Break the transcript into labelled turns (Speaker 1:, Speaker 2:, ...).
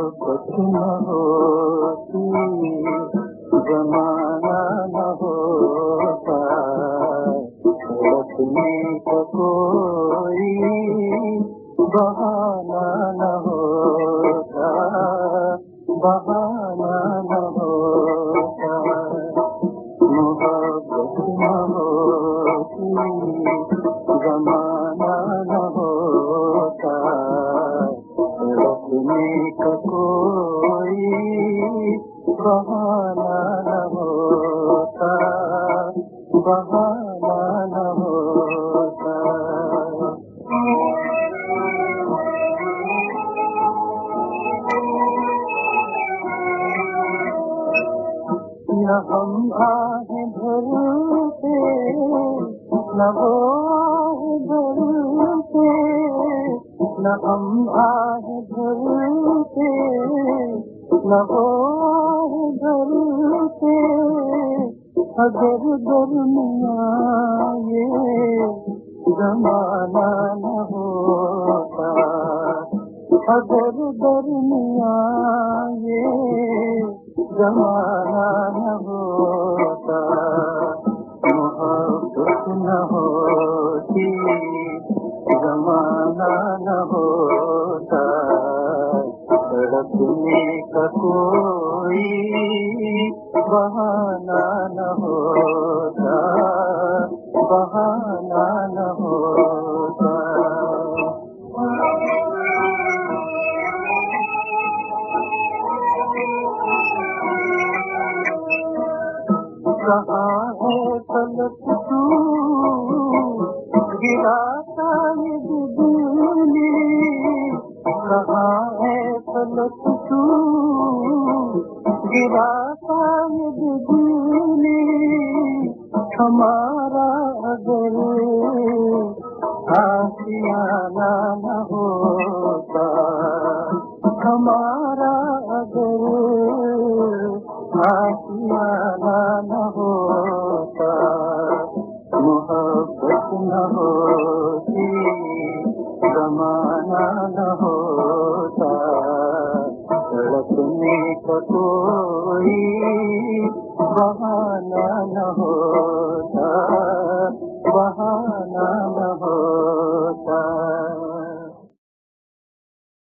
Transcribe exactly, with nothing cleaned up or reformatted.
Speaker 1: मोहब्बत न होती जमाना न होता, रखने का कोई बहाना न होता, बहाना न होता। मोहब्बत न होती जमाना न होता, रखने का कोई बहाना न होता, बहाना न होता। न हम आहें भरते न वो आहें भरते, न हम आहें भरते न वो आहें भरते, अगर दरमियाँ ये जमाना न होता, अगर दरमियाँ ये जमाना न होता, मोहब्बत न होती जमाना न होता, रखने का कोई बहाना न होता, बहाना न होता। कहाँ है फलक तू गिराता ये बिजली, कहाँ है फलक तू गिराता ये बिजली, हमारा अगर आशियाना न होता, हमारा अगर आशियाना न होता, मोहब्बत न होती जमाना न होता, रखने का कोई बहाना न होता,